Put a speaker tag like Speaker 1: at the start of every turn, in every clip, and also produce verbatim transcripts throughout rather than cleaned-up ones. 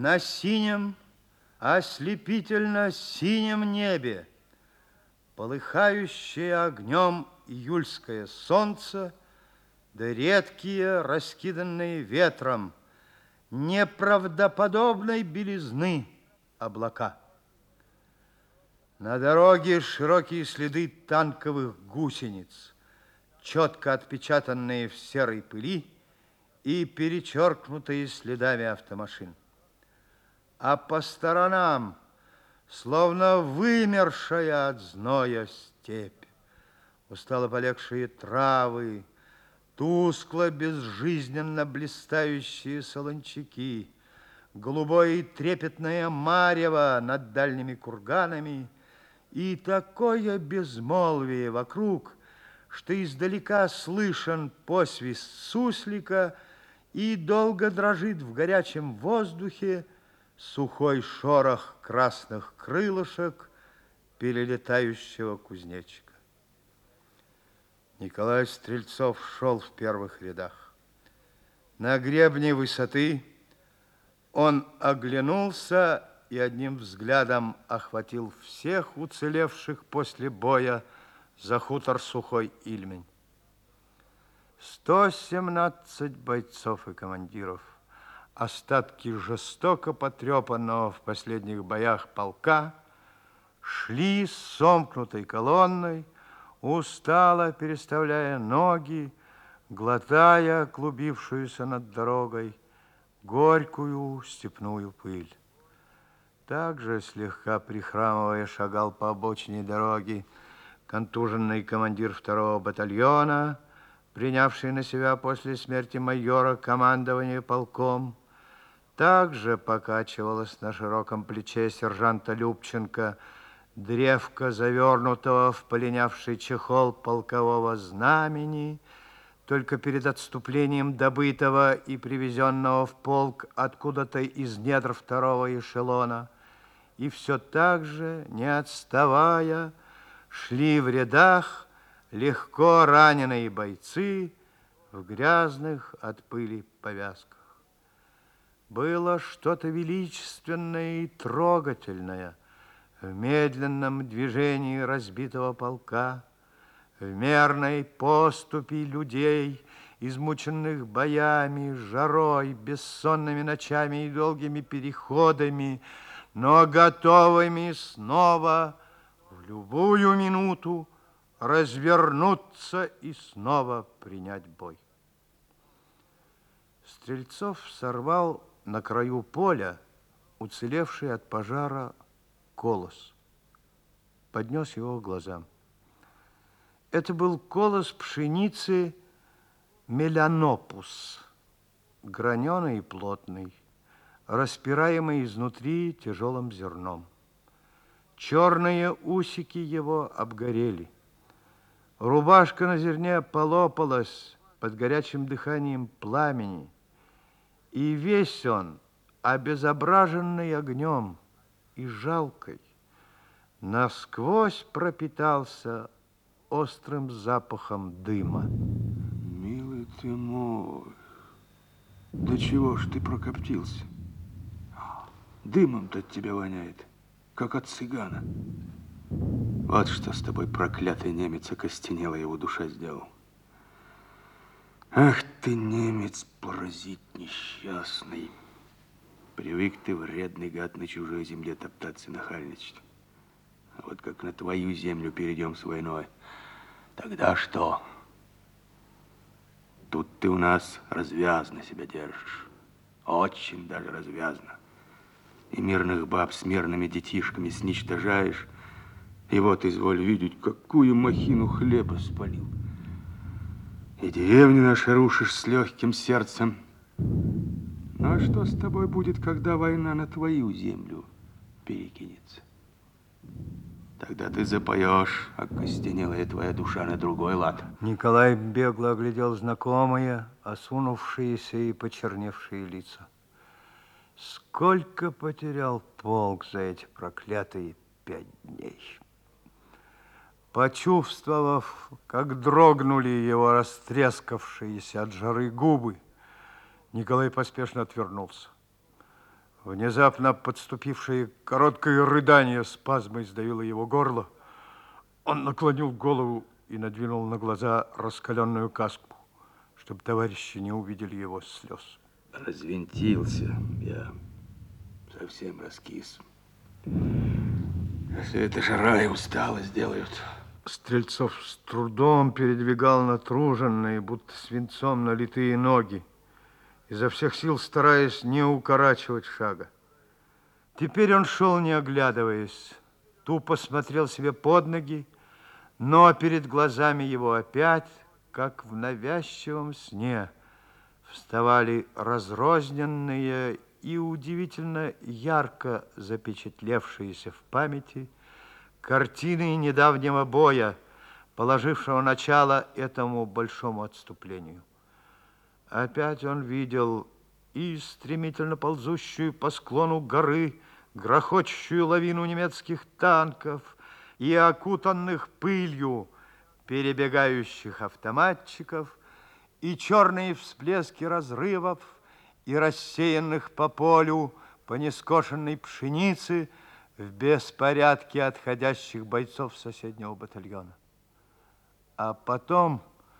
Speaker 1: На синем, ослепительно синем небе, полыхающее огнем июльское солнце, да редкие, раскиданные ветром, неправдоподобной белизны облака. На дороге широкие следы танковых гусениц, четко отпечатанные в серой пыли и перечеркнутые следами автомашин. А по сторонам, словно вымершая от зноя степь, устало полегшие травы, тускло, безжизненно блистающие солончаки, голубое и трепетное марево над дальними курганами и такое безмолвие вокруг, что издалека слышен посвист суслика и долго дрожит в горячем воздухе сухой шорох красных крылышек перелетающего кузнечика. Николай Стрельцов шел в первых рядах. На гребне высоты он оглянулся и одним взглядом охватил всех уцелевших после боя за хутор Сухой Ильмень. сто семнадцать бойцов и командиров, остатки жестоко потрепанного в последних боях полка, шли сомкнутой колонной, устало переставляя ноги, глотая клубившуюся над дорогой горькую степную пыль. Также, слегка прихрамывая, шагал по обочине дороги контуженный командир второго батальона, принявший на себя после смерти майора командование полком. Также покачивалась на широком плече сержанта Любченко древко завернутого в полинявший чехол полкового знамени, только перед отступлением добытого и привезенного в полк откуда-то из недр второго эшелона. И все так же, не отставая, шли в рядах легко раненые бойцы в грязных от пыли повязках. Было что-то величественное и трогательное в медленном движении разбитого полка, в мерной поступи людей, измученных боями, жарой, бессонными ночами и долгими переходами, но готовыми снова в любую минуту развернуться и снова принять бой. Стрельцов сорвал на краю поля уцелевший от пожара колос, поднес его к глазам. Это был колос пшеницы меланопус, граненый и плотный, распираемый изнутри тяжелым зерном. Черные усики его обгорели. Рубашка на зерне полопалась под горячим дыханием пламени, и весь он, обезображенный огнем и жалкой, насквозь пропитался острым запахом дыма.
Speaker 2: Милый ты мой, да чего ж ты прокоптился? Дымом-то от тебя воняет, как от цыгана. Вот что с тобой, проклятый немец, окостенела его душа сделал. Ах ты, немец, паразит несчастный. Привык ты, вредный гад, на чужой земле топтаться, нахальничать. А вот как на твою землю перейдем с войной, тогда что? Тут ты у нас развязно себя держишь. Очень даже развязно. И мирных баб с мирными детишками сничтожаешь. И вот, изволь видеть, какую махину хлеба спалил. И деревню наши рушишь с легким сердцем. Ну, а что с тобой будет, когда война на твою землю перекинется? Тогда ты запоешь, окостенелая твоя душа, на другой лад.
Speaker 1: Николай бегло оглядел знакомые, осунувшиеся и почерневшие лица. Сколько потерял полк за эти проклятые пять дней. Почувствовав, как дрогнули его растрескавшиеся от жары губы, Николай поспешно отвернулся. Внезапно подступившее короткое рыдание спазмой сдавило его горло. Он наклонил голову и надвинул на глаза раскаленную каску, чтобы товарищи не увидели его слез.
Speaker 2: Развинтился я, совсем раскис. Все это жара и усталость делают.
Speaker 1: Стрельцов с трудом передвигал натруженные, будто свинцом налитые ноги, изо всех сил стараясь не укорачивать шага. Теперь он шел, не оглядываясь, тупо смотрел себе под ноги, но перед глазами его опять, как в навязчивом сне, вставали разрозненные и удивительно ярко запечатлевшиеся в памяти картины недавнего боя, положившего начало этому большому отступлению. Опять он видел и стремительно ползущую по склону горы грохочущую лавину немецких танков, и окутанных пылью перебегающих автоматчиков, и черные всплески разрывов, и рассеянных по полю, по нескошенной пшенице в беспорядке отходящих бойцов соседнего батальона. А потом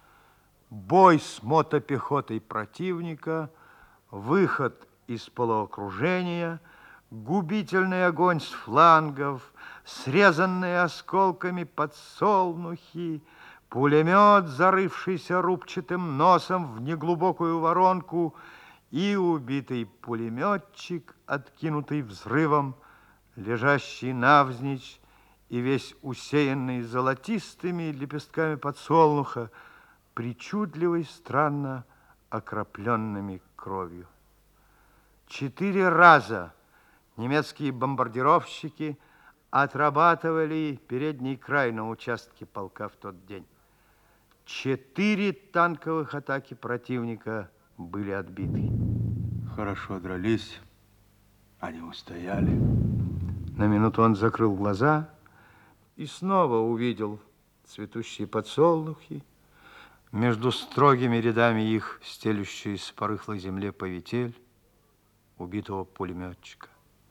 Speaker 1: бой с мотопехотой противника, выход из полуокружения, губительный огонь с флангов, срезанные осколками подсолнухи, пулемет, зарывшийся рубчатым носом в неглубокую воронку, и убитый пулеметчик, откинутый взрывом, лежащий навзничь и весь усеянный золотистыми лепестками подсолнуха, причудливой, странно окропленными кровью. Четыре раза немецкие бомбардировщики отрабатывали передний край на участке полка в тот день. Четыре танковых атаки противника были отбиты.
Speaker 2: Хорошо дрались, они устояли.
Speaker 1: На минуту он закрыл глаза и снова увидел цветущие подсолнухи, между строгими рядами их стелющиеся по рыхлой земле поветель убитого пулеметчика.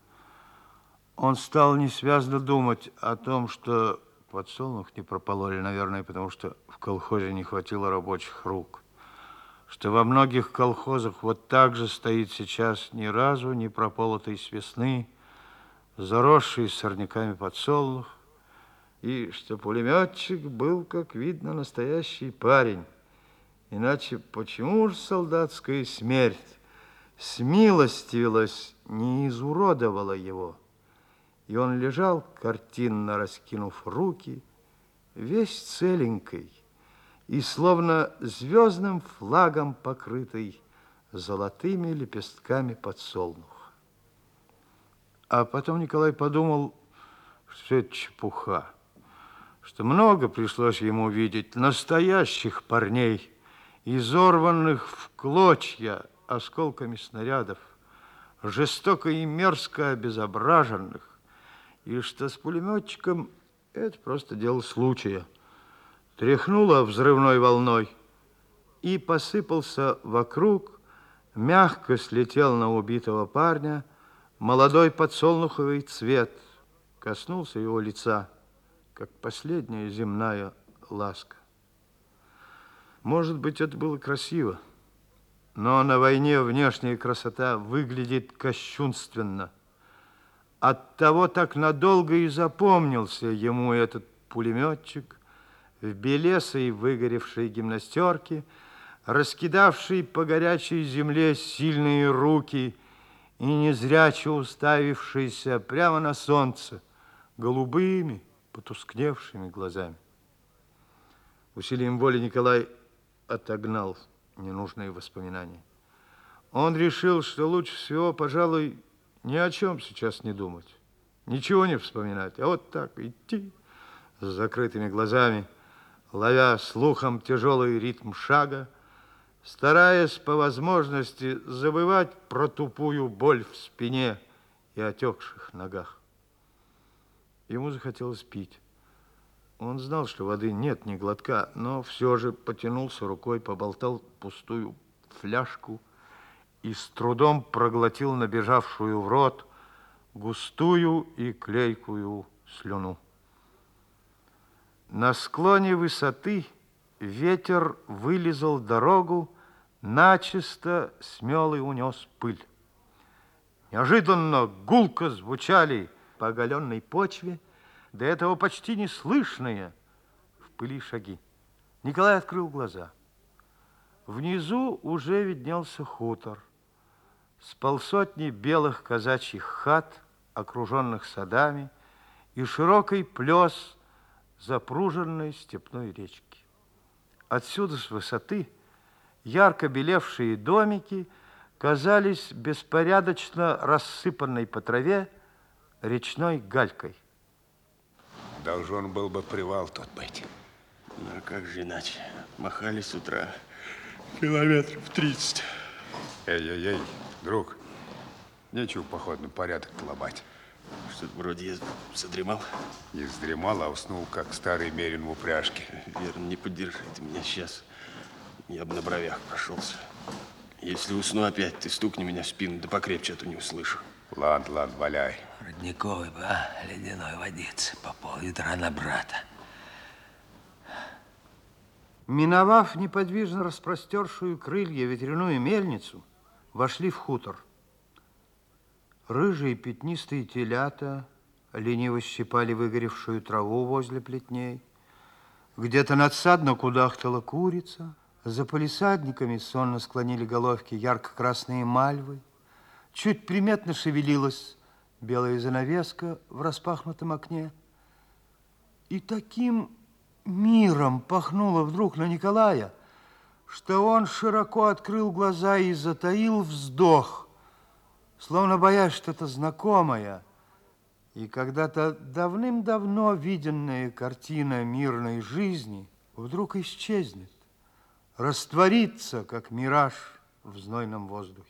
Speaker 1: Он стал несвязно думать о том, что подсолнух не пропололи, наверное, потому что в колхозе не хватило рабочих рук, что во многих колхозах вот так же стоит сейчас ни разу не прополотый с весны, заросший сорняками подсолнух, и что пулеметчик был, как видно, настоящий парень. Иначе почему же солдатская смерть смилостивилась, не изуродовала его? И он лежал, картинно раскинув руки, весь целенький и словно звездным флагом покрытый золотыми лепестками подсолнуха. А потом Николай подумал, что все это чепуха, что много пришлось ему видеть настоящих парней, изорванных в клочья осколками снарядов, жестоко и мерзко обезображенных, и что с пулеметчиком это просто дело случая. Тряхнуло взрывной волной, и посыпался вокруг, мягко слетел на убитого парня молодой подсолнуховый цвет, коснулся его лица, как последняя земная ласка. Может быть, это было красиво, но на войне внешняя красота выглядит кощунственно. Оттого так надолго и запомнился ему этот пулеметчик в белесой выгоревшей гимнастерке, раскидавший по горячей земле сильные руки и незряче уставившийся прямо на солнце голубыми, потускневшими глазами. Усилием воли Николай отогнал ненужные воспоминания. Он решил, что лучше всего, пожалуй, ни о чем сейчас не думать, ничего не вспоминать, а вот так идти с закрытыми глазами, ловя слухом тяжелый ритм шага, стараясь по возможности забывать про тупую боль в спине и отекших ногах. Ему захотелось пить. Он знал, что воды нет ни глотка, но все же потянулся рукой, поболтал пустую фляжку и с трудом проглотил набежавшую в рот густую и клейкую слюну. На склоне высоты ветер вылизал дорогу, начисто смел и унес пыль. Неожиданно гулко звучали по оголенной почве до этого почти неслышные в пыли шаги. Николай открыл глаза. Внизу уже виднелся хутор с полсотни белых казачьих хат, окруженных садами, и широкий плес запруженной степной речки. Отсюда, с высоты, ярко белевшие домики казались беспорядочно рассыпанной по траве речной галькой.
Speaker 3: Должен был бы привал тут быть.
Speaker 4: Ну, а как же иначе? Махали с утра километров тридцать.
Speaker 3: Эй-эй-эй, друг, нечего походный порядок ломать.
Speaker 4: Что-то вроде я задремал.
Speaker 3: Не вздремал, а уснул, как старый мерин в упряжке.
Speaker 4: Верно, не поддержи ты меня сейчас. Я бы на бровях прошелся. Если усну опять, ты стукни меня в спину, да покрепче, а то не услышу.
Speaker 3: Ладно, ладно, валяй.
Speaker 5: Родниковый бы, а? Ледяной водицы по пол-литра на брата.
Speaker 1: Миновав неподвижно распростершую крылья ветряную мельницу, вошли в хутор. Рыжие пятнистые телята лениво щипали выгоревшую траву возле плетней. Где-то надсадно кудахтала курица. За палисадниками сонно склонили головки ярко-красные мальвы. Чуть приметно шевелилась белая занавеска в распахнутом окне. И таким миром пахнуло вдруг на Николая, что он широко открыл глаза и затаил вздох, словно боясь что-то знакомое, и когда-то давным-давно виденная картина мирной жизни вдруг исчезнет, растворится, как мираж в знойном воздухе.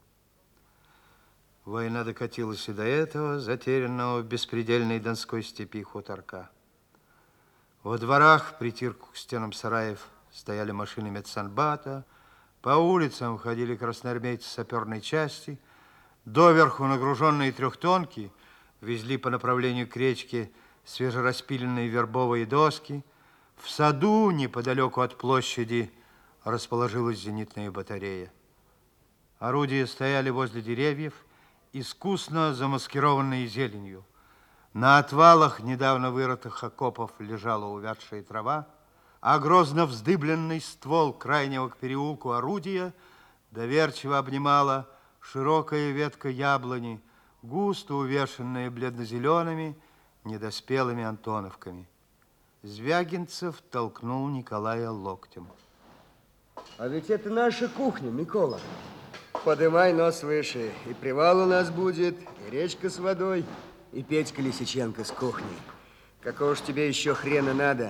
Speaker 1: Война докатилась и до этого, затерянного в беспредельной донской степи хуторка. Во дворах, притирку к стенам сараев, стояли машины медсанбата, по улицам ходили красноармейцы саперной части, доверху нагруженные трехтонки везли по направлению к речке свежераспиленные вербовые доски. В саду, неподалеку от площади, расположилась зенитная батарея. Орудия стояли возле деревьев, искусно замаскированные зеленью. На отвалах недавно вырытых окопов лежала увядшая трава, а грозно вздыбленный ствол крайнего к переулку орудия доверчиво обнимала широкая ветка яблони, густо увешанная бледно-зелеными недоспелыми антоновками. Звягинцев толкнул Николая локтем.
Speaker 6: А ведь это наша кухня, Микола. Подымай нос выше, и привал у нас будет, и речка с водой, и Петька Лисиченко с кухней. Какого ж тебе еще хрена надо?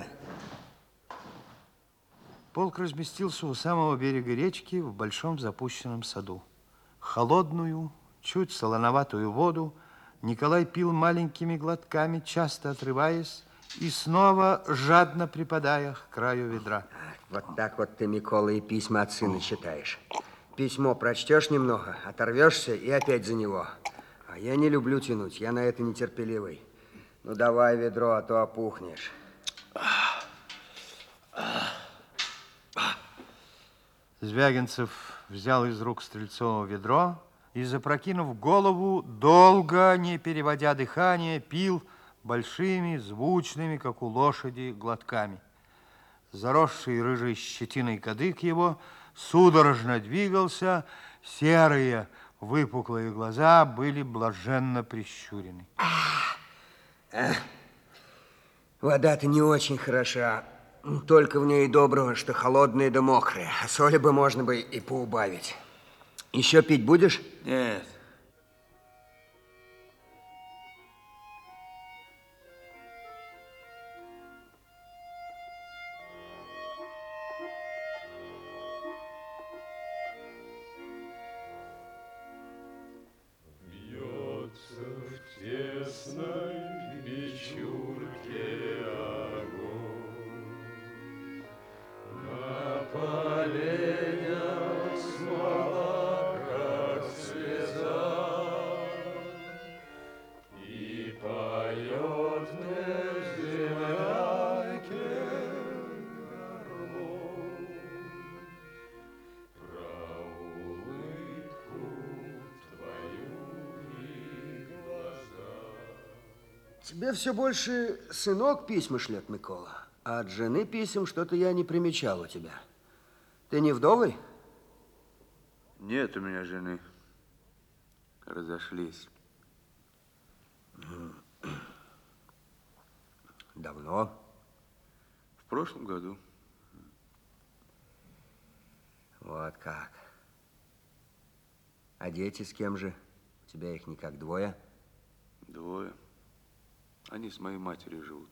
Speaker 1: Полк разместился у самого берега речки в большом запущенном саду. Холодную, чуть солоноватую воду Николай пил маленькими глотками, часто отрываясь и снова жадно припадая к краю ведра.
Speaker 6: Вот так вот ты, Микола, и письма от сына читаешь. Письмо прочтешь немного, оторвешься и опять за него. А я не люблю тянуть, я на это нетерпеливый. Ну, давай ведро, а то опухнешь.
Speaker 1: Звягинцев взял из рук Стрельцова ведро и, запрокинув голову, долго, не переводя дыхание, пил большими, звучными, как у лошади, глотками. Заросший рыжей щетиной кадык его судорожно двигался, серые выпуклые глаза были блаженно прищурены.
Speaker 6: Вода-то не очень хороша, только в ней доброго, что холодная да мокрая, а соли бы можно бы и поубавить. Еще пить будешь?
Speaker 4: Нет.
Speaker 6: Тебе все больше сынок письма шлет, Микола, а от жены писем что-то я не примечал у тебя. Ты не вдовый?
Speaker 2: Нет у меня жены. Разошлись.
Speaker 6: Давно?
Speaker 2: В прошлом году.
Speaker 6: Вот как. А дети с кем же? У тебя их никак двое?
Speaker 2: Двое. Они с моей матерью живут.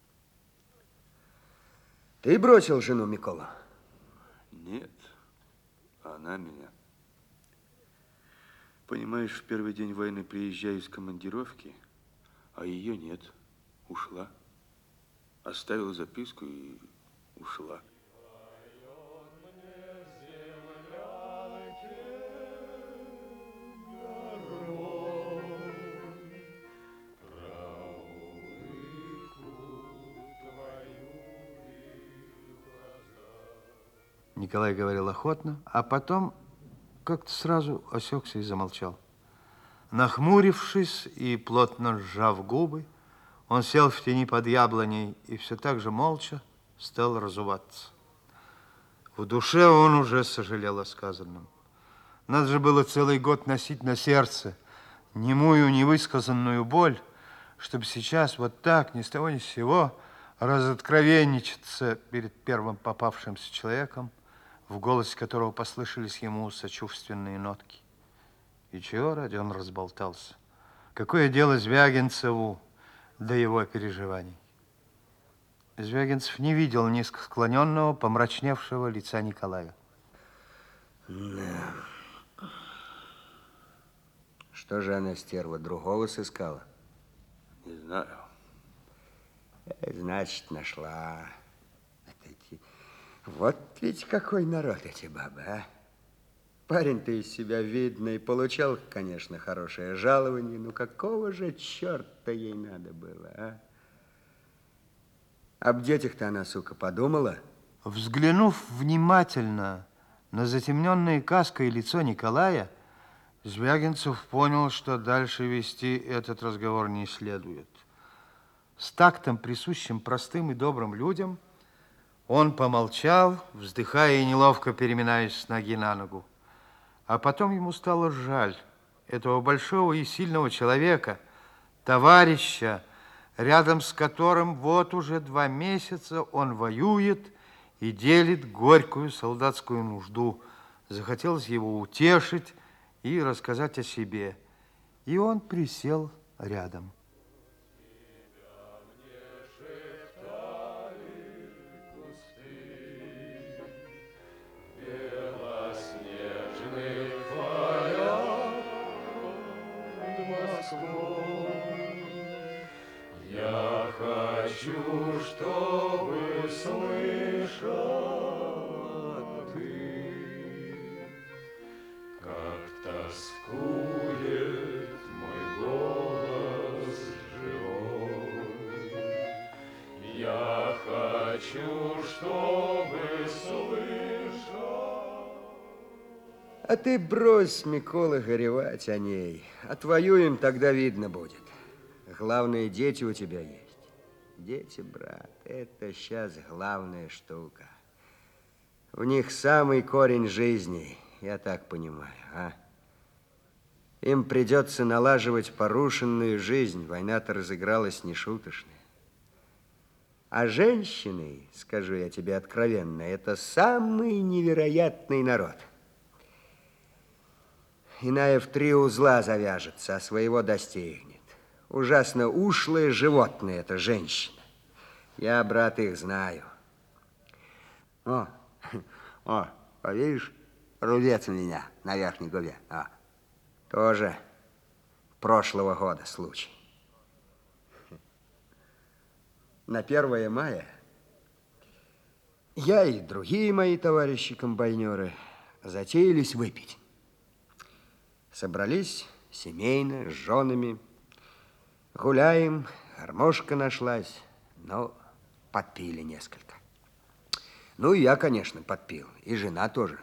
Speaker 6: Ты бросил жену, Микола?
Speaker 2: Нет, она меня. Понимаешь, в первый день войны приезжаю из командировки, а ее нет. Ушла. Оставила записку и ушла.
Speaker 1: Николай говорил охотно, а потом как-то сразу осекся и замолчал. Нахмурившись и плотно сжав губы, он сел в тени под яблоней и все так же молча стал разуваться. В душе он уже сожалел о сказанном. Надо же было целый год носить на сердце немую невысказанную боль, чтобы сейчас вот так, ни с того ни с сего, разоткровенничаться перед первым попавшимся человеком, в голосе которого послышались ему сочувственные нотки. И чего ради он разболтался? Какое дело Звягинцеву до его переживаний? Звягинцев не видел низко склоненного, помрачневшего лица Николая.
Speaker 6: Да. Что же она, стерва, другого сыскала?
Speaker 2: Не знаю.
Speaker 6: Значит, нашла. Вот ведь какой народ эти бабы, а? Парень-то из себя видный, получал, конечно, хорошее жалование, но какого же черта ей надо было, а? Об детях-то она, сука, подумала?
Speaker 1: Взглянув внимательно на затемненное каской лицо Николая, Звягинцев понял, что дальше вести этот разговор не следует. С тактом, присущим простым и добрым людям, он помолчал, вздыхая и неловко переминаясь с ноги на ногу. А потом ему стало жаль этого большого и сильного человека, товарища, рядом с которым вот уже два месяца он воюет и делит горькую солдатскую нужду. Захотелось его утешить и рассказать о себе. И он присел рядом.
Speaker 7: Я хочу, чтобы слышала ты, как тоскует мой голос живой. Я хочу, чтобы слышала.
Speaker 6: А ты брось, Микола, горевать о ней. Отвоюем, тогда видно будет. Главное, дети у тебя есть. Дети, брат, это сейчас главная штука. В них самый корень жизни, я так понимаю, а? Им придется налаживать порушенную жизнь. Война-то разыгралась нешуточная. А женщины, скажу я тебе откровенно, это самый невероятный народ. Иная в три узла завяжется, а своего достигнет. Ужасно ушлое животное это женщина. Я, брат, их знаю. О, о, а видишь, рубец у меня на верхней губе. О, тоже прошлого года случай. На первое мая я и другие мои товарищи-комбайнеры затеялись выпить. Собрались семейно, с женами, Гуляем, гармошка нашлась, но подпили несколько. Ну, и я, конечно, подпил, и жена тоже.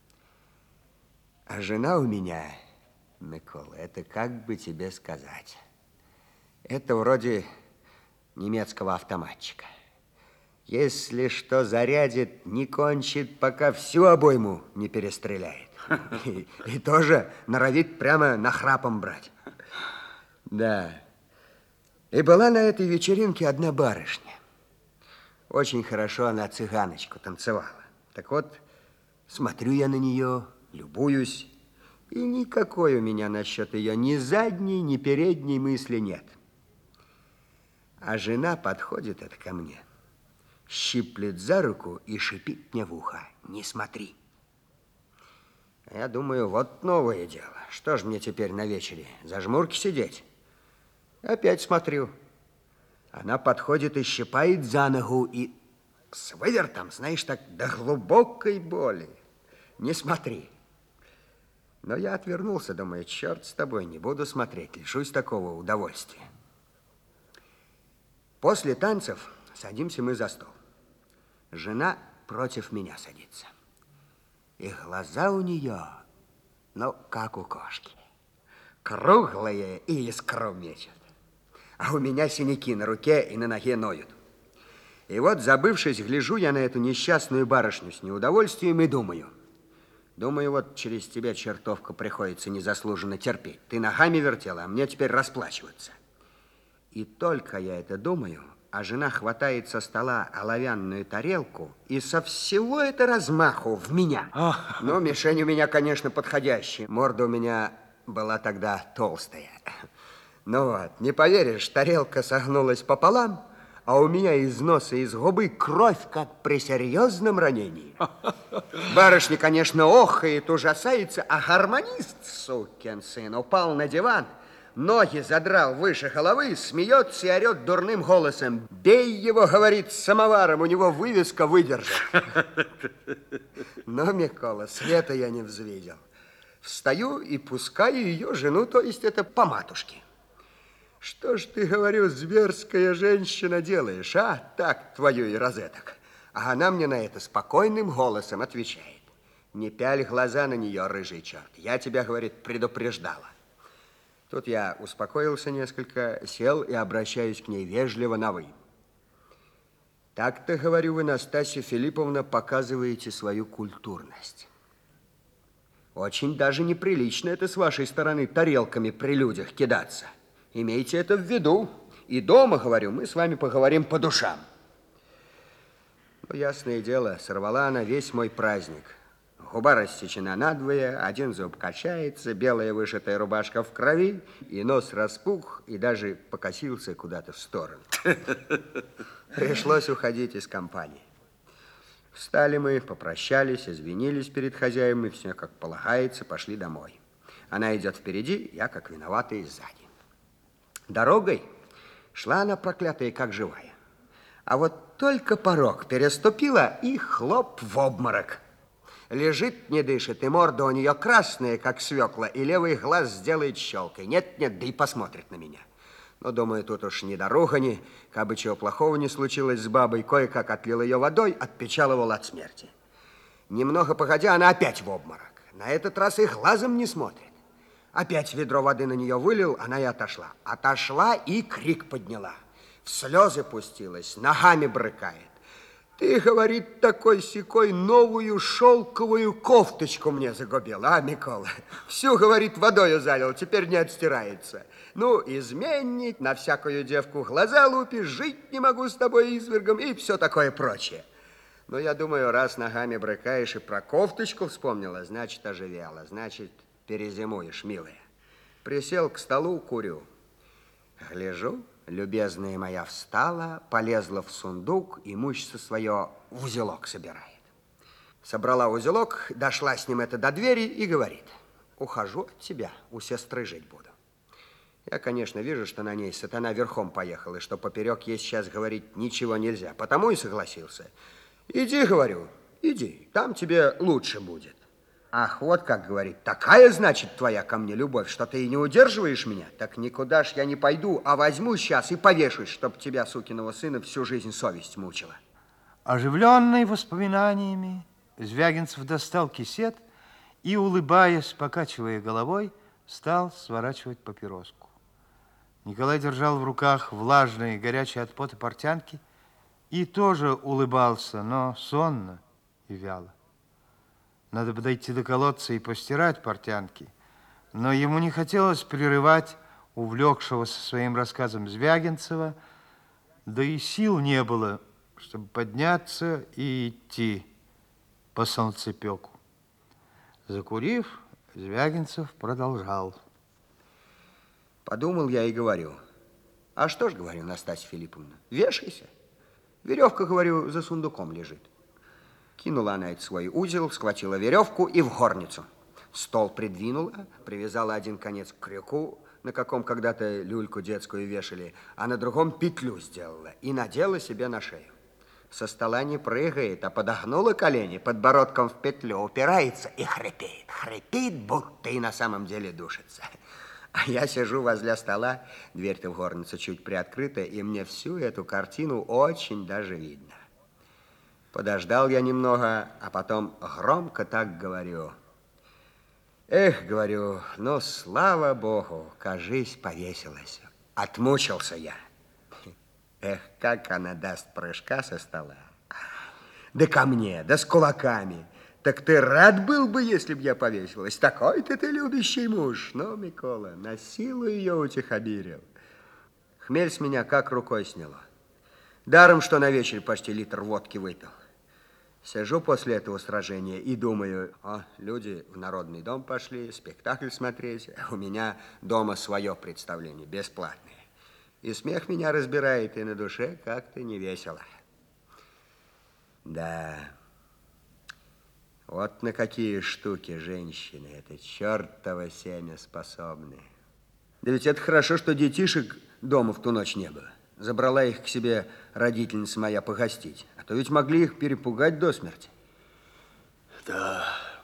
Speaker 6: А жена у меня, Микола, это как бы тебе сказать, это вроде немецкого автоматчика. Если что зарядит, не кончит, пока всю обойму не перестреляет. И, и тоже норовит прямо нахрапом брать. Да. И была на этой вечеринке одна барышня. Очень хорошо она цыганочку танцевала. Так вот, смотрю я на нее, любуюсь, и никакой у меня насчет ее ни задней, ни передней мысли нет. А жена подходит это ко мне, щиплет за руку и шипит мне в ухо: не смотри. Я думаю, вот новое дело. Что ж мне теперь на вечере, за жмурки сидеть? Опять смотрю. Она подходит и щипает за ногу, и с вывертом, знаешь, так до глубокой боли. Не смотри. Но я отвернулся, думаю, черт с тобой, не буду смотреть, лишусь такого удовольствия. После танцев садимся мы за стол. Жена против меня садится. И глаза у нее, ну, как у кошки. Круглые и искру мечет. А у меня синяки на руке и на ноге ноют. И вот, забывшись, гляжу я на эту несчастную барышню с неудовольствием и думаю. Думаю, вот через тебя, чертовка, приходится незаслуженно терпеть. Ты ногами вертела, а мне теперь расплачиваться. И только я это думаю, а жена хватает со стола оловянную тарелку и со всего это размаху в меня. Но мишень у меня, конечно, подходящая. Морда у меня была тогда толстая. Ну вот, не поверишь, тарелка согнулась пополам, а у меня из носа, из губы кровь, как при серьезном ранении. Барышня, конечно, охает, ужасается, а гармонист, сукин сын, упал на диван, ноги задрал выше головы, смеется и орет дурным голосом: «Бей его, — говорит, — самоваром, у него вывеска выдержит». Но, Микола, света я не взвидел. Встаю и пускаю ее жену, то есть это по матушке. Что ж ты, говорю, зверская женщина делаешь, а? Так твою и розеток. А она мне на это спокойным голосом отвечает: не пяль глаза на нее, рыжий черт. Я тебя, говорит, предупреждала. Тут я успокоился несколько, сел и обращаюсь к ней вежливо на «вы». Так-то, говорю, вы, Настасья Филипповна, показываете свою культурность. Очень даже неприлично это с вашей стороны тарелками при людях кидаться. Имейте это в виду. И дома, говорю, мы с вами поговорим по душам. Ну, ясное дело, сорвала она весь мой праздник. Губа рассечена надвое, один зуб качается, белая вышитая рубашка в крови, и нос распух, и даже покосился куда-то в сторону. Пришлось уходить из компании. Встали мы, попрощались, извинились перед хозяевами, все как полагается, пошли домой. Она идет впереди, я как виноватый сзади. Дорогой шла она, проклятая, как живая. А вот только порог переступила и хлоп в обморок. Лежит, не дышит, и морда у нее красная, как свекла, и левый глаз сделает щелкой. Нет-нет, да и посмотрит на меня. Но, думаю, тут уж ни до ругани, как бы чего плохого не случилось с бабой, кое-как отлил ее водой, отпечалывал от смерти. Немного погодя, она опять в обморок. На этот раз и глазом не смотрит. Опять ведро воды на нее вылил, она и отошла. Отошла и крик подняла. В слезы пустилась, ногами брыкает. Ты, говорит, такой-сякой новую шелковую кофточку мне загубил, а, Микола? Всю, говорит, водою залил, теперь не отстирается. Ну, изменник, на всякую девку глаза лупишь, жить не могу с тобой, извергом, и все такое прочее. Но я думаю, раз ногами брыкаешь и про кофточку вспомнила, значит, оживела, значит, перезимуешь, милая. Присел к столу, курю. Гляжу, любезная моя встала, полезла в сундук, имущество свое в узелок собирает. Собрала узелок, дошла с ним это до двери и говорит: ухожу от тебя, у сестры жить буду. Я, конечно, вижу, что на ней сатана верхом поехал, и что поперек ей сейчас говорить ничего нельзя, потому и согласился. Иди, говорю, иди, там тебе лучше будет. Ах, вот как говорит, такая, значит, твоя ко мне любовь, что ты и не удерживаешь меня? Так никуда ж я не пойду, а возьму сейчас и повешусь, чтоб тебя, сукиного сына, всю жизнь совесть мучила.
Speaker 1: Оживленный воспоминаниями, Звягинцев достал кисет и, улыбаясь, покачивая головой, стал сворачивать папироску. Николай держал в руках влажные, горячие от пота портянки и тоже улыбался, но сонно и вяло. Надо бы дойти до колодца и постирать портянки, но ему не хотелось прерывать увлекшегося своим рассказом Звягинцева, да и сил не было, чтобы подняться и идти по солнцепеку. Закурив, Звягинцев продолжал.
Speaker 6: Подумал я и говорю, а что ж, говорю, Настасья Филипповна, вешайся. Веревка, говорю, за сундуком лежит. Кинула она этот свой узел, схватила веревку и в горницу. Стол придвинула, привязала один конец к крюку, на каком когда-то люльку детскую вешали, а на другом петлю сделала и надела себе на шею. Со стола не прыгает, а подогнула колени, подбородком в петлю упирается и хрипит. Хрипит, будто и на самом деле душится. А я сижу возле стола, дверь-то в горницу чуть приоткрыта, и мне всю эту картину очень даже видно. Подождал я немного, а потом громко так говорю. Эх, говорю, ну, слава Богу, кажись, повесилась. Отмучился я. Эх, как она даст прыжка со стола. Да ко мне, да с кулаками. Так ты рад был бы, если б я повесилась? Такой-то ты любящий муж. Ну, Микола, на силу ее утихомирил. Хмель с меня как рукой сняло. Даром, что на вечер почти литр водки выпил. Сижу после этого сражения и думаю, о, люди в народный дом пошли, спектакль смотреть, а у меня дома свое представление, бесплатное. И смех меня разбирает, и на душе как-то не весело. Да, вот на какие штуки женщины, это чертово семя способны. Да ведь это хорошо, что детишек дома в ту ночь не было. Забрала их к себе родительница моя погостить. А то ведь могли их перепугать до смерти.
Speaker 4: Да.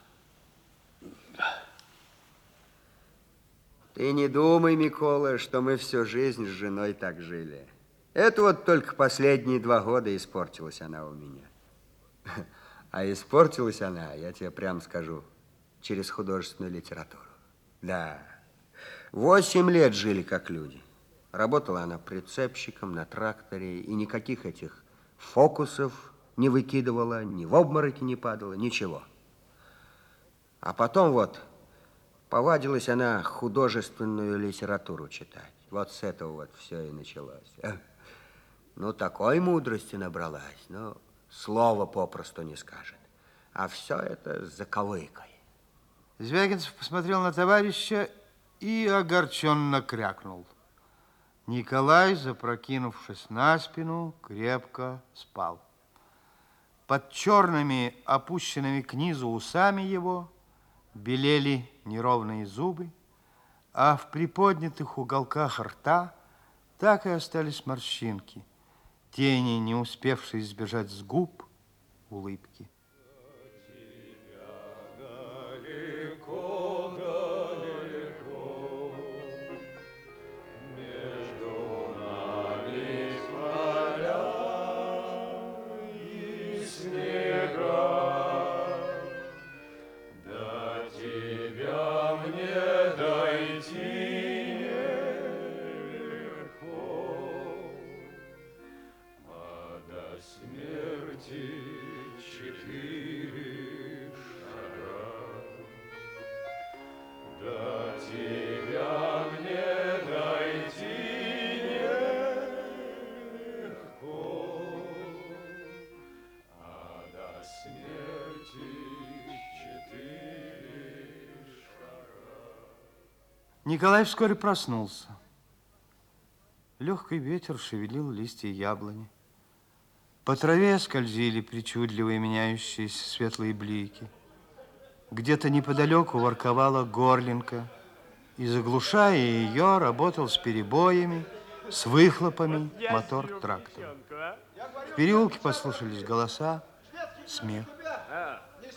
Speaker 6: Ты не думай, Микола, что мы всю жизнь с женой так жили. Это вот только последние два года испортилась она у меня. А испортилась она, я тебе прямо скажу, через художественную литературу. Да, восемь лет жили как люди. Работала она прицепщиком на тракторе, и никаких этих фокусов не выкидывала, ни в обмороки не падала, ничего. А потом вот повадилась она художественную литературу читать. Вот с этого вот все и началось. Ну, такой мудрости набралась, ну, слова попросту не скажет. А все это с заковыкой.
Speaker 1: Звягинцев посмотрел на товарища и огорченно крякнул. Николай, запрокинувшись на спину, крепко спал. Под черными, опущенными к низу усами его белели неровные зубы, а в приподнятых уголках рта так и остались морщинки, тени, не успевшие сбежать с губ улыбки. Николай вскоре проснулся. Легкий ветер шевелил листья яблони. По траве скользили причудливые меняющиеся светлые блики. Где-то неподалеку ворковала горлинка, и, заглушая ее, работал с перебоями, с выхлопами мотор трактора. В переулке послышались голоса, смех.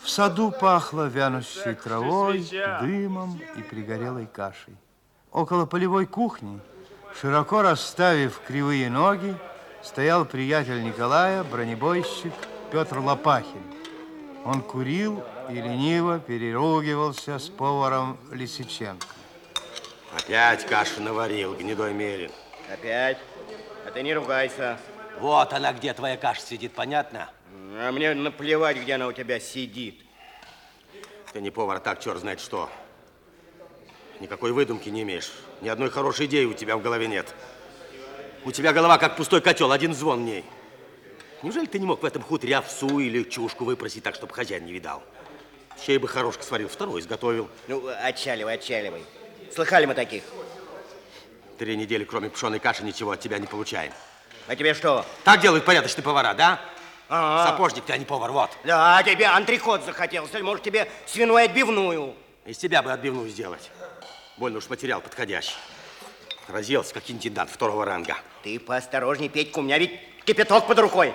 Speaker 1: В саду пахло вянущей травой, дымом и пригорелой кашей. Около полевой кухни, широко расставив кривые ноги, стоял приятель Николая, бронебойщик Петр Лопахин. Он курил и лениво переругивался с поваром Лисиченко.
Speaker 4: Опять кашу наварил, гнедой мерин.
Speaker 8: Опять? А ты не ругайся.
Speaker 5: Вот она где, твоя каша сидит, понятно?
Speaker 8: А мне наплевать, где она у тебя сидит.
Speaker 4: Ты не повар, а так черт знает что. Никакой выдумки не имеешь. Ни одной хорошей идеи у тебя в голове нет. У тебя голова как пустой котел, один звон в ней. Неужели ты не мог в этом хуторе овсу или чушку выпросить так, чтобы хозяин не видал? Чей бы хорошко сварил, второй изготовил.
Speaker 8: Ну, отчаливай, отчаливай. Слыхали мы таких?
Speaker 4: Три недели, кроме пшеной каши, ничего от тебя не получаем.
Speaker 8: А тебе что?
Speaker 4: Так делают порядочные повара, да?
Speaker 8: А-а.
Speaker 4: Сапожник ты, а не повар, вот.
Speaker 8: Да, тебе антрикот захотелось, или может тебе свиную отбивную?
Speaker 4: Из тебя бы отбивную сделать. Больно уж материал подходящий. Разъелся, как интендант второго ранга.
Speaker 8: Ты поосторожней, Петька, у меня ведь кипяток под рукой.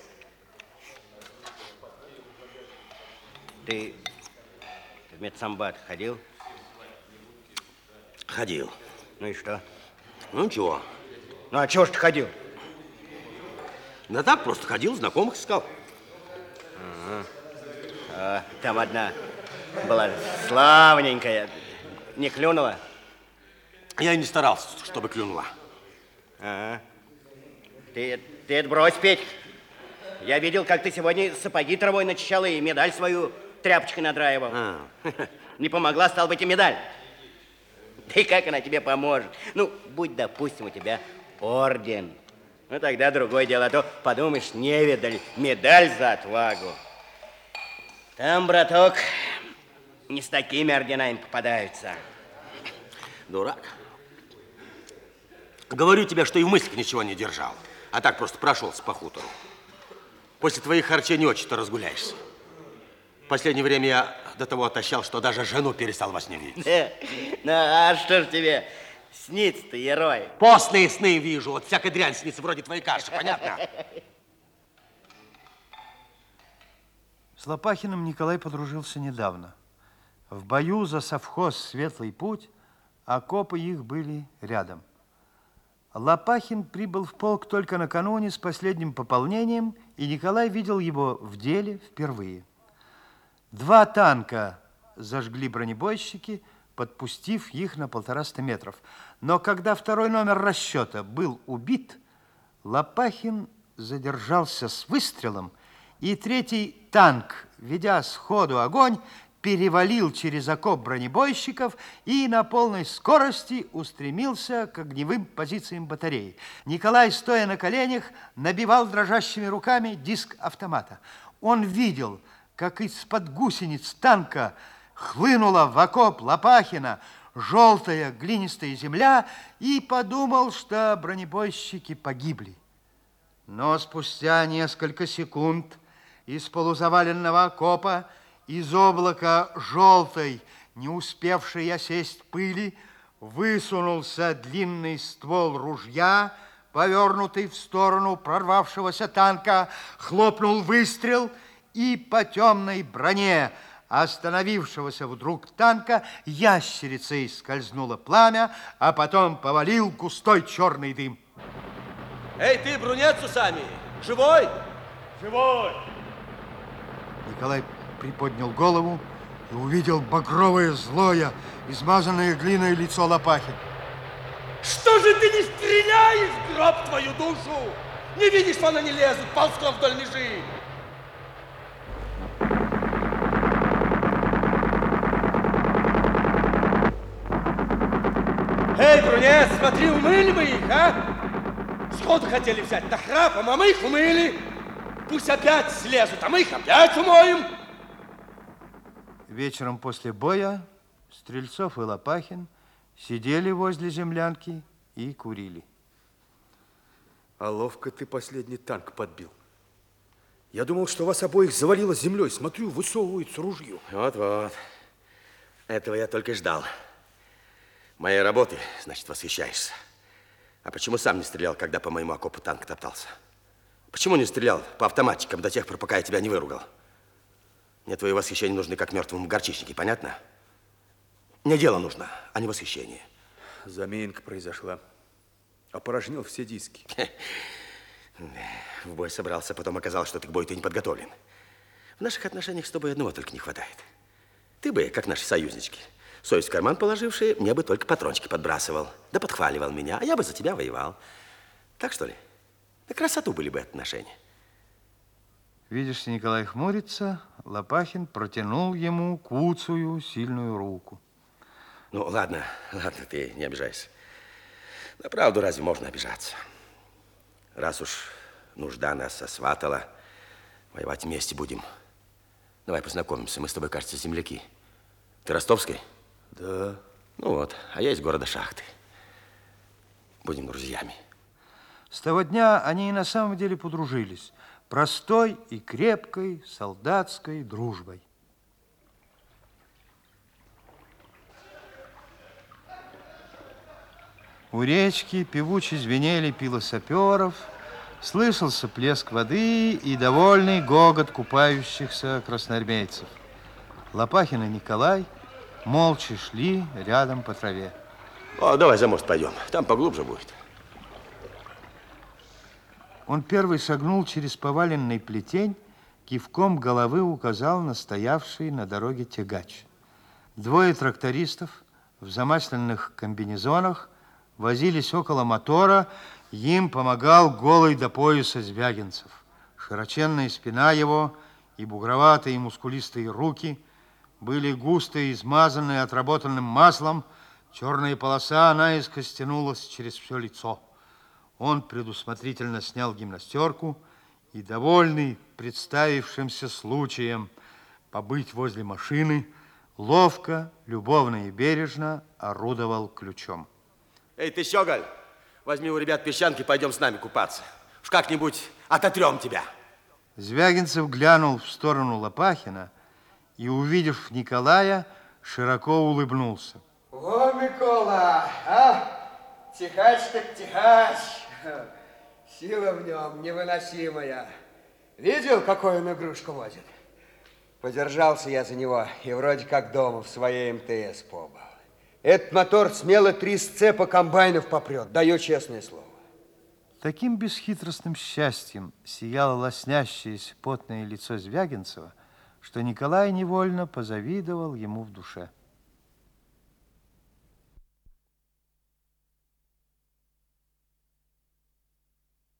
Speaker 8: Ты в медсамбат ходил?
Speaker 4: Ходил.
Speaker 8: Ну и что?
Speaker 4: Ну ничего.
Speaker 8: Ну а чего ж ты ходил?
Speaker 4: Да так, просто ходил, знакомых искал.
Speaker 8: А, там одна была славненькая. Не клюнула?
Speaker 4: Я и не старался, чтобы клюнула.
Speaker 8: Ага. Ты, ты это брось, Петь. Я видел, как ты сегодня сапоги травой начищал и медаль свою тряпочкой надраивал.
Speaker 4: А.
Speaker 8: Не помогла, стал быть, и медаль. Да и как она тебе поможет? Ну, будь, допустим, у тебя орден. Ну, тогда другое дело. А то, подумаешь, невидаль, медаль за отвагу. Там, браток, не с такими орденами попадаются.
Speaker 4: Дурак. Говорю тебе, что и в мыслях ничего не держал, а так просто прошелся по хутору. После твоих харчей не очень-то разгуляешься. В последнее время я до того отощал, что даже жену перестал во сне видеть.
Speaker 8: Да. Ну, а что ж тебе снится-то, герой?
Speaker 4: Постные сны вижу, вот всякая дрянь снится, вроде твоей каши, понятно?
Speaker 1: С Лопахиным Николай подружился недавно. В бою за совхоз «Светлый путь» окопы их были рядом. Лопахин прибыл в полк только накануне с последним пополнением, и Николай видел его в деле впервые. Два танка зажгли бронебойщики, подпустив их на полтораста метров. Но когда второй номер расчета был убит, Лопахин задержался с выстрелом, и третий танк, ведя сходу огонь, перевалил через окоп бронебойщиков и на полной скорости устремился к огневым позициям батареи. Николай, стоя на коленях, набивал дрожащими руками диск автомата. Он видел, как из-под гусениц танка хлынула в окоп Лопахина желтая глинистая земля, и подумал, что бронебойщики погибли. Но спустя несколько секунд из полузаваленного окопа, из облака желтой, не успевшей осесть пыли, высунулся длинный ствол ружья, повернутый в сторону прорвавшегося танка, хлопнул выстрел, и по темной броне остановившегося вдруг танка ящерицей скользнуло пламя, а потом повалил густой черный дым.
Speaker 4: Эй, ты, брунец с усами, живой?
Speaker 7: Живой!
Speaker 1: Николай приподнял голову и увидел багровое, злое, измазанное глиной лицо Лопахина.
Speaker 9: Что же ты не стреляешь, гроб твою душу? Не видишь, что она не лезет, ползком вдоль межи. Эй, брунец, смотри, умыли мы их, а? Сходу хотели взять на храпом, а мы их умыли. Пусть опять слезут, а мы их опять умоем.
Speaker 1: Вечером после боя Стрельцов и Лопахин сидели возле землянки и курили.
Speaker 2: А ловко ты последний танк подбил. Я думал, что вас обоих завалило землей. Смотрю, высовывается ружье.
Speaker 4: Вот-вот. Этого я только и ждал. Моей работы, значит, восхищаешься. А почему сам не стрелял, когда по моему окопу танк топтался? Почему не стрелял по автоматчикам до тех пор, пока я тебя не выругал? Мне твои восхищения нужны, как мертвому горчичнике, понятно? Мне дело нужно, а не восхищение.
Speaker 2: Заминка произошла. Опорожнил все диски.
Speaker 4: В бой собрался, потом оказалось, что ты к бою ты не подготовлен. В наших отношениях с тобой одного только не хватает. Ты бы, как наши союзнички, совесть в карман положившие, мне бы только патрончики подбрасывал, да подхваливал меня, а я бы за тебя воевал. Так что ли? На красоту были бы отношения.
Speaker 1: Видишь, что Николай хмурится, Лопахин протянул ему куцую, сильную руку.
Speaker 4: Ну, ладно, ладно, ты не обижайся. На правду разве можно обижаться? Раз уж нужда нас сосватала, воевать вместе будем. Давай познакомимся, мы с тобой, кажется, земляки. Ты ростовский?
Speaker 2: Да.
Speaker 4: Ну вот, а я из города Шахты. Будем друзьями.
Speaker 1: С того дня они и на самом деле подружились. Простой и крепкой солдатской дружбой. У речки певуче звенели пила саперов, слышался плеск воды и довольный гогот купающихся красноармейцев. Лопахин и Николай молча шли рядом по траве.
Speaker 4: О, давай за мост пойдем, там поглубже будет.
Speaker 1: Он первый шагнул через поваленный плетень, кивком головы указал на стоявший на дороге тягач. Двое трактористов в замасленных комбинезонах возились около мотора, им помогал голый до пояса Звягинцев. Широченная спина его и бугроватые мускулистые руки были густо измазаны отработанным маслом, черная полоса наискось тянулась через все лицо. Он предусмотрительно снял гимнастерку и, довольный представившимся случаем побыть возле машины, ловко, любовно и бережно орудовал ключом.
Speaker 4: Эй, ты щеголь, возьми у ребят песчанки, пойдем с нами купаться. Уж как-нибудь ототрем тебя.
Speaker 1: Звягинцев глянул в сторону Лопахина и, увидев Николая, широко улыбнулся.
Speaker 6: О, Микола, а? Тихач так тихач. Сила в нем невыносимая. Видел, какую он игрушку водит? Подержался я за него и вроде как дома в своей МТС побыл. Этот мотор смело три сцепа комбайнов попрет, даю честное слово.
Speaker 1: Таким бесхитростным счастьем сияло лоснящееся потное лицо Звягинцева, что Николай невольно позавидовал ему в душе.